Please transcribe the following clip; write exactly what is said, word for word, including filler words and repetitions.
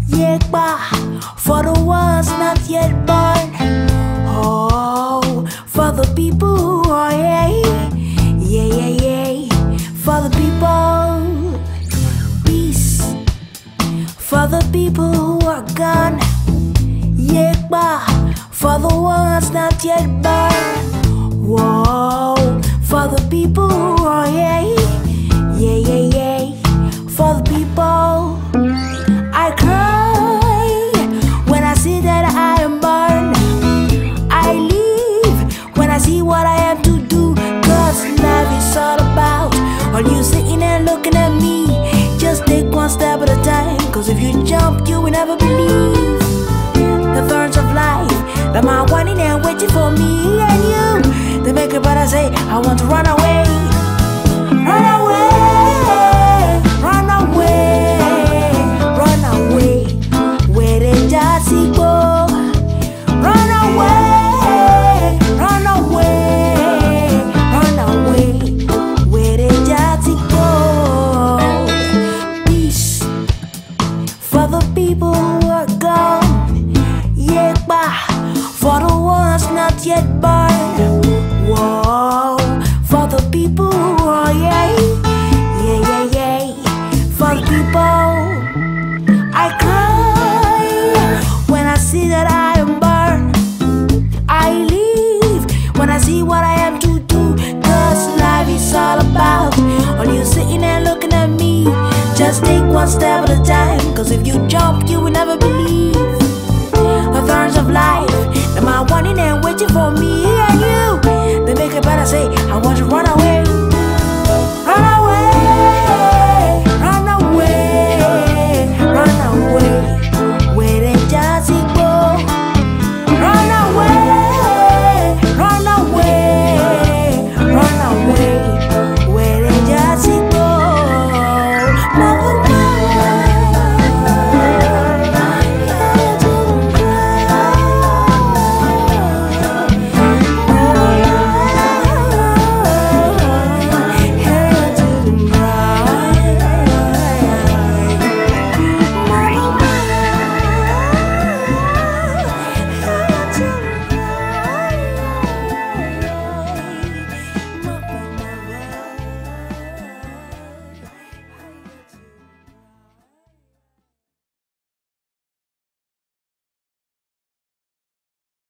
Yekba, for the ones not yet born. Oh, for the people who are yeah, yeah, yeah, yeah. For the people, peace. For the people who are gone. Yekba, for the ones not yet born. Whoa, for the people who are yeah, yeah, yeah, yeah. For the people, I cry when I see that I am born. I live when I see what I have to do. Cause life is all about all you sitting and looking at me. Just take one step at a time. Cause if you jump, you will never believe the thorns of life that my wanting and waiting for me and you. They make it better say, I want to run away. Run away, run away, run away. Where they just go. Run away, run away, run away. Where they just go. Peace for the people who are gone. Yekba, for the ones not yet born. Whoa, for the people who are yeah, yeah, yeah, yeah. For the people, I cry when I see that I am born. I live when I see what I have to do. Cause life is all about all you sitting and looking at me. Just take one step at a time. Cause if you jump, you will never believe the thorns of life that my wanting and waiting for me and you. They make it better say,